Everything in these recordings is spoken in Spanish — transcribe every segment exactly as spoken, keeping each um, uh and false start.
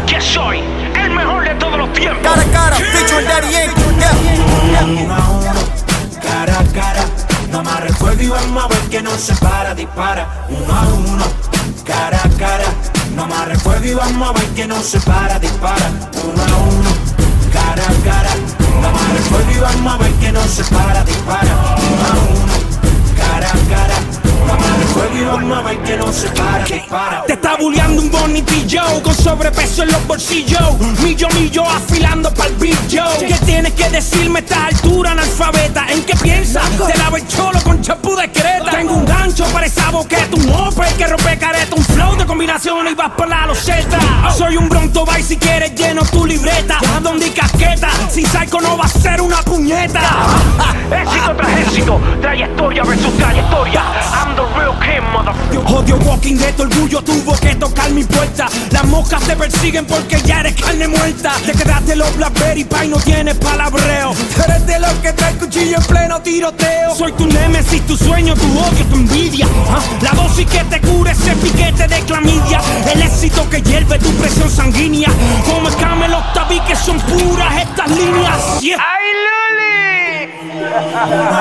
que soy el mejor de todos los tiempos. Cara a cara, featuring Daddy Yankee. Yeah. Uno a uno, cara a cara. No más recuerdo y vamos a ver que no se para, dispara. Uno a uno, cara a cara. No más recuerdo y vamos a ver que no se para, dispara. Uno a uno, cara a cara. No más recuerdo y vamos a ver que no se para, dispara. Uno a uno, cara a cara. No más recuerdo y vamos a ver que no se para, dispara. Te está bulleando un bonitillo con sobrepeso en los bolsillos. Millo, millo afilando pa'l billo. ¿Qué tienes que decirme a esta altura, analfabeta? ¿En qué piensas? Te lavo el cholo con champú de Creta. Tengo un gancho para esa boqueta, un Opel que rompe careta, un flow de combinaciones y vas por la loseta. Soy un Bronto Bay, si quieres lleno tu libreta. Donde y casqueta, sin psycho no va a ser una puñeta. Éxito tras éxito, trayectoria versus trayectoria. I'm the real king, motherfucker. Odio Walking Dead, tu orgullo tuvo que tocar mi puerta. Las moscas te persiguen porque ya eres carne muerta. Te quedaste los Blackberry Pie, no tienes palabreo. Tú eres de los que trae cuchillo en pleno tiroteo. Soy tu némesis, tu sueño, tu odio, tu envidia. ¿Ah? La dosis que te cura ese piquete de clamidia. El éxito que hierve tu presión sanguínea. Como escame los tabiques son puras estas líneas. Yeah. ¡Ay, Luli! Cara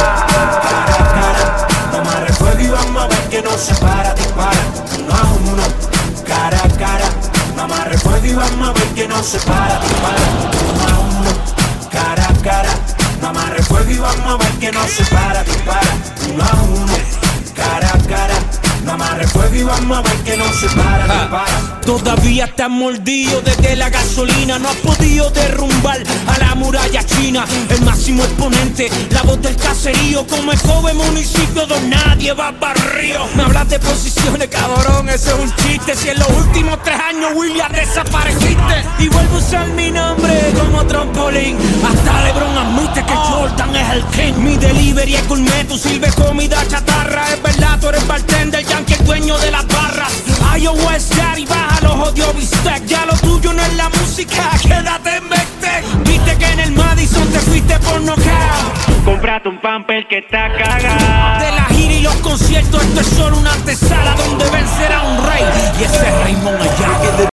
a cara, no más recuerdo y vamos a ver que no se para, dispara. Uno a uno, cara a cara, no más recuerdo y vamos a ver que no se para, dispara. Uno a uno, cara a cara, no más recuerdo y vamos a ver que no se para, dispara. Uno a uno, cara a cara, no más recuerdo y vamos a ver que no se para, dispara. Todavía estás mordido desde la gasolina. No has podido derrumbar a la muralla china. El máximo exponente, la voz del caserío. Como el joven municipio donde nadie va barrio. Me hablas de posiciones, cabrón, eso es un chiste. Si en los últimos tres años William desapareciste. Y vuelvo a usar mi nombre como trampolín. Hasta LeBron admite que Jordan es el king. Mi delivery es gourmet, tú sirves comida chatarra. Es verdad, tú eres bartender, Yankee el dueño de las barras. iOS Daddy, baja los odios bistec. Ya lo tuyo no es la música, quédate en Vectec. Viste que en el Madison te fuiste por knockout. Comprate un pamper que está cagado. De la gira y los conciertos, esto es solo una antesala donde vencerá un rey. Y ese es Raymond allá.